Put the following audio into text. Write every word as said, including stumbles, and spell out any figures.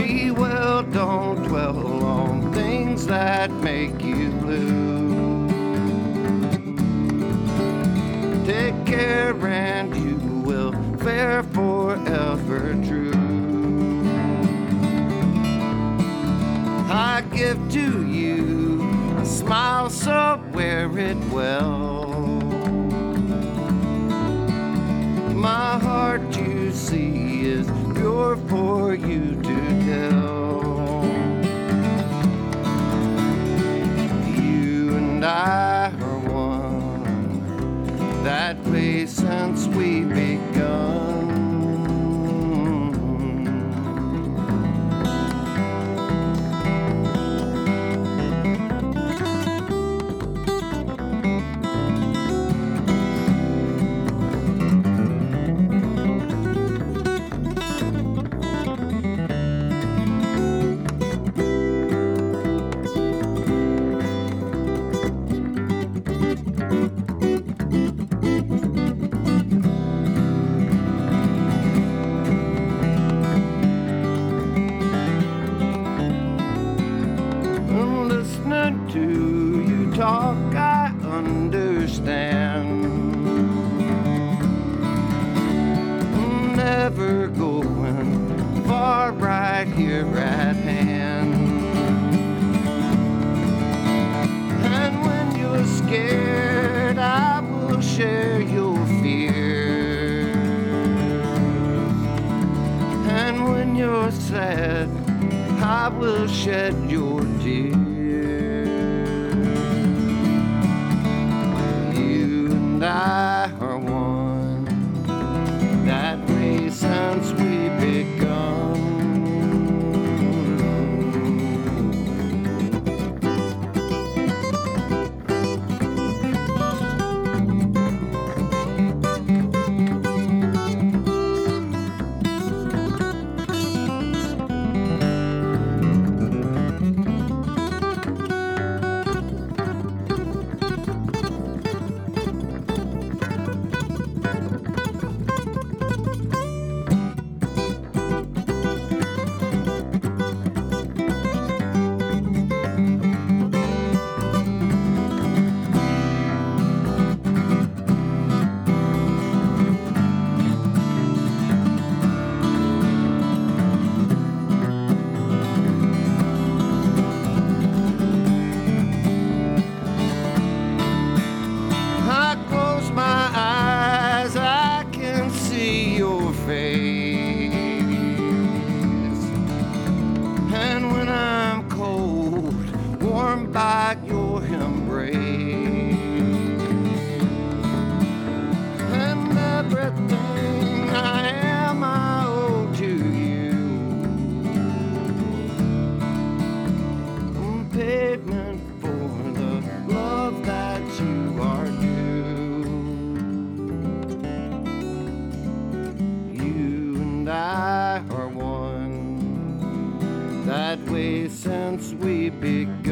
be well, don't dwell on things that make you blue. Take care and you will fare forever true. I give to you a smile, so wear it well. My heart, you see, is pure for you to tell. You and I are one, that way since we begun. To you talk, I understand. Never going far, right here at hand. And when you're scared, I will share your fears. And when you're sad, I will shed your tears. And I are one, that way since we begun. And when I'm cold, warmed by your embrace, and everything I am I owe to you. Payment for the love that you are due. You and I are one, that way since we began.